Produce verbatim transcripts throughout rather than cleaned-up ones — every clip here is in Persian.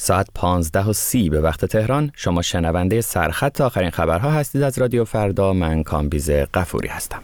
ساعت پانزده و سی به وقت تهران. شما شنونده سرخط آخرین خبرها هستید از رادیو فردا. من کامبیز غفوری هستم.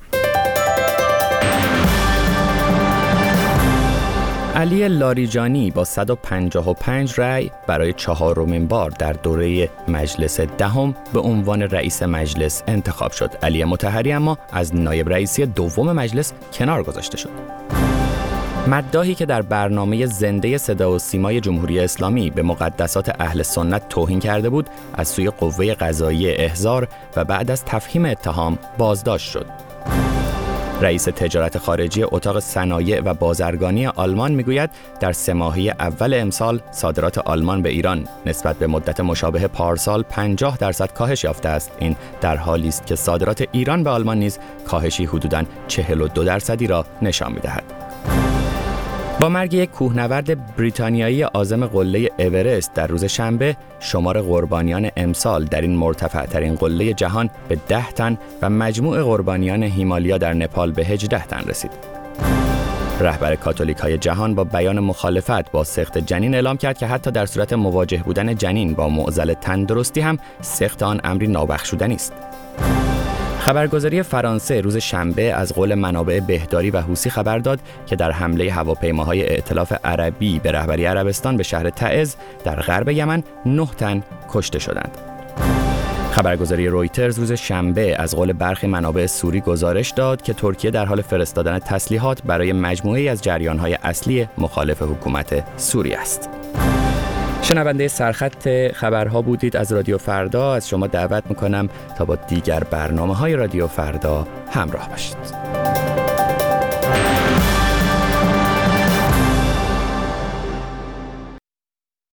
علی لاریجانی با صد و پنجاه و پنج رأی برای چهارمین بار در دوره مجلس دهم به عنوان رئیس مجلس انتخاب شد. علی مطهری اما از نایب رئیسی دوم مجلس کنار گذاشته شد. مداحی که در برنامه زنده صدا و سیمای جمهوری اسلامی به مقدسات اهل سنت توهین کرده بود، از سوی قوه قضاییه احضار و بعد از تفهیم اتهام بازداشت شد. رئیس تجارت خارجی اتاق صنایع و بازرگانی آلمان میگوید در سه ماهه اول امسال صادرات آلمان به ایران نسبت به مدت مشابه پارسال پنجاه درصد کاهش یافته است. این در حالی است که صادرات ایران به آلمان نیز کاهشی حدوداً چهل و دو درصدی را نشان می‌دهد. با مرگ یک کوهنورد بریتانیایی عازم قله اورست در روز شنبه، شمار قربانیان امسال در این مرتفع‌ترین قله جهان به ده تن و مجموع قربانیان هیمالیا در نپال به هجده تن رسید. رهبر کاتولیک‌های جهان با بیان مخالفت با سقط جنین اعلام کرد که حتی در صورت مواجه بودن جنین با معضل تندرستی هم سقط آن امری نابخشودنی است. خبرگزاری فرانسه روز شنبه از قول منابع بهداری و حوثی خبر داد که در حمله هواپیماهای ائتلاف عربی به رهبری عربستان به شهر تعز در غرب یمن نه تن کشته شدند. خبرگزاری رویترز روز شنبه از قول برخی منابع سوری گزارش داد که ترکیه در حال فرستادن تسلیحات برای مجموعه‌ای از جریان‌های اصلی مخالف حکومت سوریه است. شنونده سرخط خبرها بودید از رادیو فردا. از شما دعوت میکنم تا با دیگر برنامه‌های رادیو فردا همراه باشید.